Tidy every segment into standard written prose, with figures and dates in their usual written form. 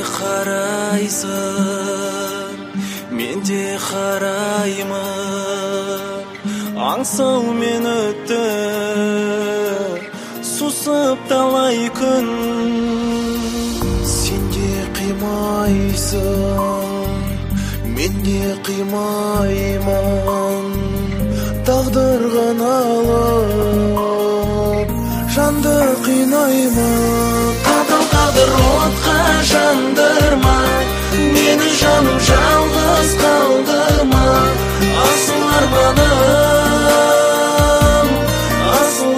қарайсың, мен де қараймын. Аңсау мен өтті, сусып талай күн. Сен де қимайсың, мен де қимаймын. Тағдырға налып, жанды қинаймын. Қатал тағдыр отқа жандырма, мені жаным жалғыз қалдырма. Асыл арманым, асыл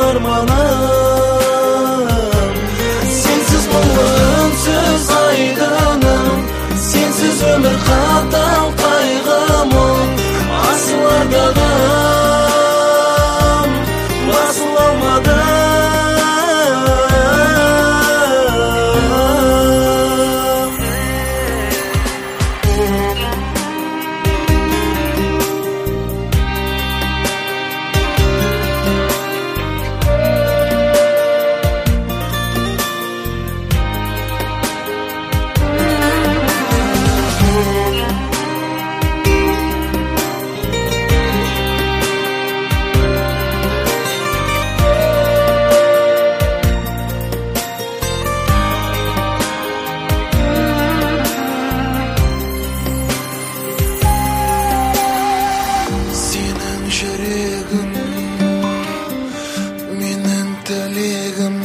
арманым. Сенсіз бұл үнсіз айдыным, сенсіз өмір қатал қайғымын. Асыл ардағым, асыл алмадым. Жүрегім, менің тілегім,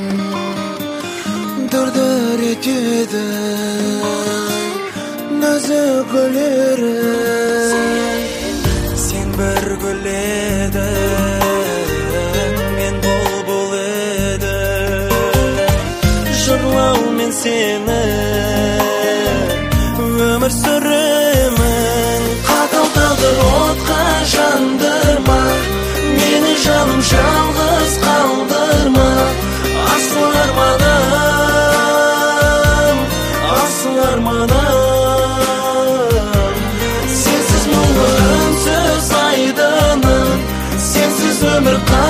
дір-дір етеді нәзік гүлерің. Сен бір гүл едің, мен бұлбұл едім. Жырлаумен сені өмір сүремін. Қатал тағдыр отқа жандырма, мені жаным жалғыз қалдырма. Асыл арманым, асыл арманым. Сенсіз мұңлы үнсіз айдыным, сенсіз өмір